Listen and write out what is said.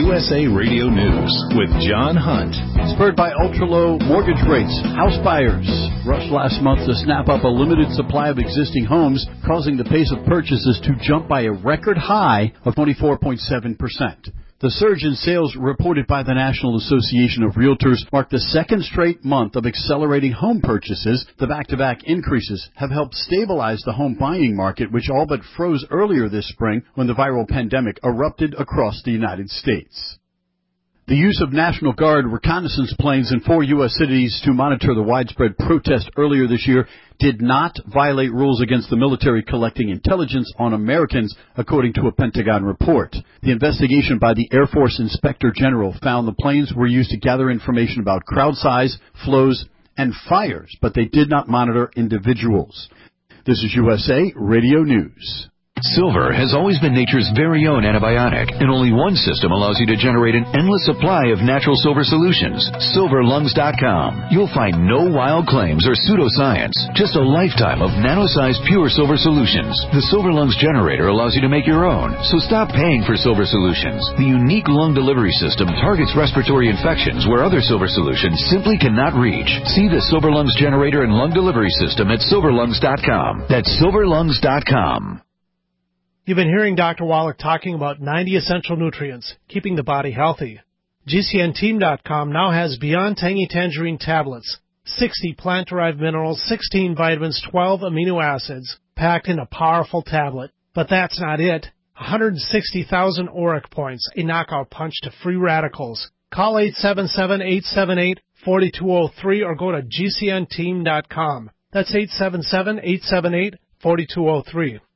USA Radio News with John Hunt. Spurred by ultra-low mortgage rates, house buyers rushed last month to snap up a limited supply of existing homes, causing the pace of purchases to jump by a record high of 24.7%. The surge in sales reported by the National Association of Realtors marked the second straight month of accelerating home purchases. The back-to-back increases have helped stabilize the home buying market, which all but froze earlier this spring when the viral pandemic erupted across the United States. The use of National Guard reconnaissance planes in 4 U.S. cities to monitor the widespread protest earlier this year did not violate rules against the military collecting intelligence on Americans, according to a Pentagon report. The investigation by the Air Force Inspector General found the planes were used to gather information about crowd size, flows, and fires, but they did not monitor individuals. This is USA Radio News. Silver has always been nature's very own antibiotic, and only one system allows you to generate an endless supply of natural silver solutions. SilverLungs.com. You'll find no wild claims or pseudoscience, just a lifetime of nano-sized pure silver solutions. The Silver Lungs generator allows you to make your own, so stop paying for silver solutions. The unique lung delivery system targets respiratory infections where other silver solutions simply cannot reach. See the Silver Lungs generator and lung delivery system at SilverLungs.com. That's SilverLungs.com. You've been hearing Dr. Wallach talking about 90 essential nutrients, keeping the body healthy. GCNteam.com now has Beyond Tangy Tangerine tablets, 60 plant-derived minerals, 16 vitamins, 12 amino acids, packed in a powerful tablet. But that's not it. 160,000 auric points, a knockout punch to free radicals. Call 877-878-4203 or go to GCNteam.com. That's 877-878-4203.